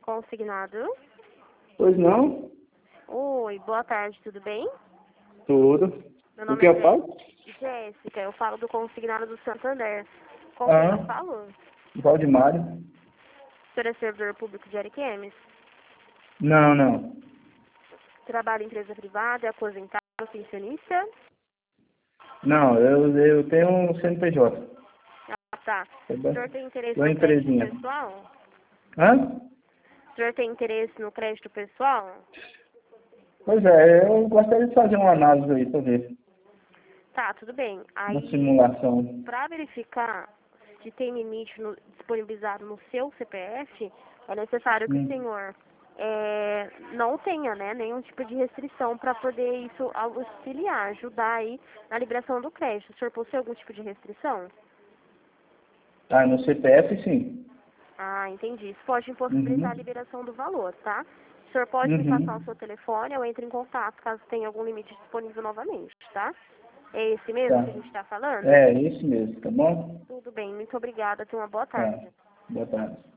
Consignado. Pois não? Oi, boa tarde, tudo bem? Tudo. Meu O nome que é eu falo? Jéssica, eu falo do Consignado do Santander. Com quem eu falo? Valdemário? O senhor é servidor público de Ariquemes? Não, não. Trabalha em empresa privada, é aposentado, pensionista? Não, eu tenho um CNPJ. Ah, tá. O senhor tem interesse Uma no crédito empresinha. pessoal? Hã? O senhor tem interesse no crédito pessoal? Pois é, eu gostaria de fazer uma análise aí pra ver. Tá, tudo bem. Uma Aí, simulação. para verificar se tem limite disponibilizado no seu CPF, é necessário que o senhor não tenha, né, nenhum tipo de restrição para poder isso auxiliar, ajudar aí na liberação do crédito. O senhor possui algum tipo de restrição? Ah, no CPF sim. Ah, entendi. Isso pode impossibilitar a Uhum. liberação do valor, tá? O senhor pode me passar o Uhum. seu telefone, eu entro em contato caso tenha algum limite disponível novamente, tá? É esse mesmo Tá. que a gente está falando? É, isso mesmo, tá bom? Tudo bem, muito obrigada. Tenha uma boa Tá. tarde. Boa tarde.